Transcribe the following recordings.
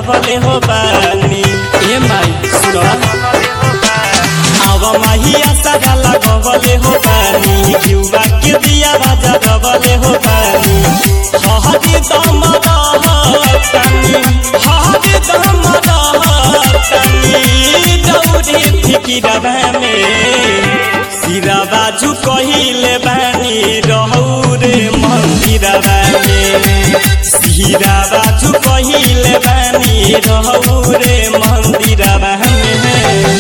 लगवले हो बानी ए माई सुनो आवा माहिया सारा लगवले हो बानी जुवा के दिया राजा लगवले हो बानी हहदी दम रहतनी हहदी दम रहतनी दौड़े फिकिरवा में सिरवा झुकहिले बानी रहौ रे मंदिरवा में सिरवा झुकहिले बानी रहौ रे मंदिरवा में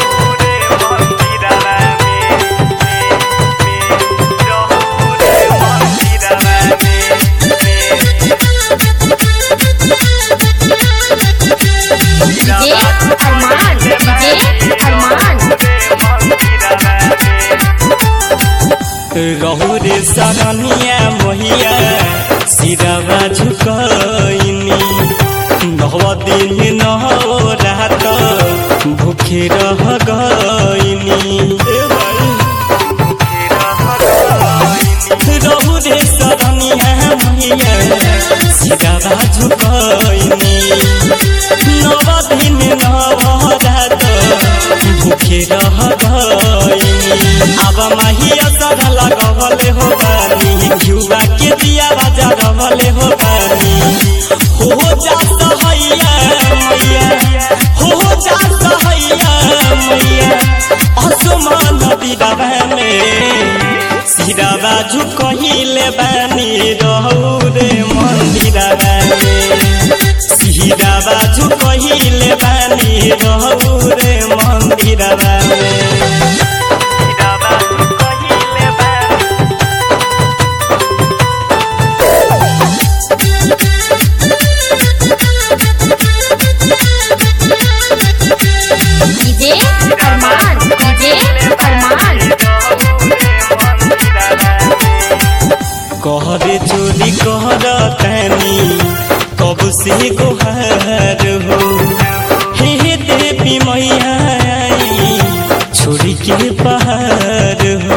रहु रे सरनिया मोहिया सिरवा झुकइनी 9 दिन 9 रात भूखे रह गइनी रहु रे सरनिया मोहिया सिरवा झुकइनी 9 दिन 9 रात भूखे रह गइनी अब माहिया सारा लगवले हो बानी जुवा के दिया राजा लगवले हो बानी हो जा सहैया मैया हो जा सहैया मैया आसमान दिदावा में सिरवा झुकहिले बानी रहौ रे मंदिरवा में सिरवा झुकहिले बानी रहौ रे मंदिरवा में कहरे चोरी कहरतनी कब से गोहार हो हे देवी मैया छोड़ी के पहाड़ हो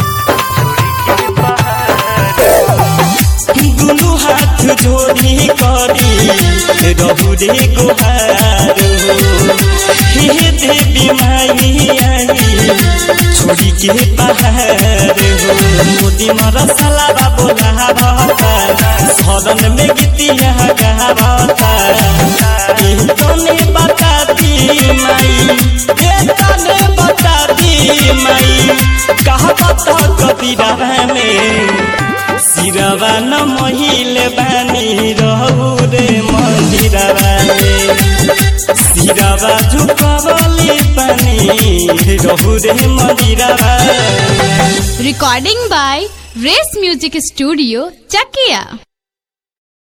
दुनु हाथ जोड़ी करी रहु रे गोहार हो हे देवी मैया छोड़ी के पहाड़ हो मोदी मरसला बोला भाता सदन में गीतिया गावता तने बताती माई तने बताती माई कहा बता कबीरवा में सिरवा न मोहिले बानी रहु रे मंदिरवा में सिरवा झुकवले बानी रहु रे मंदिरवा Recording by Race Music Studio, Chakia.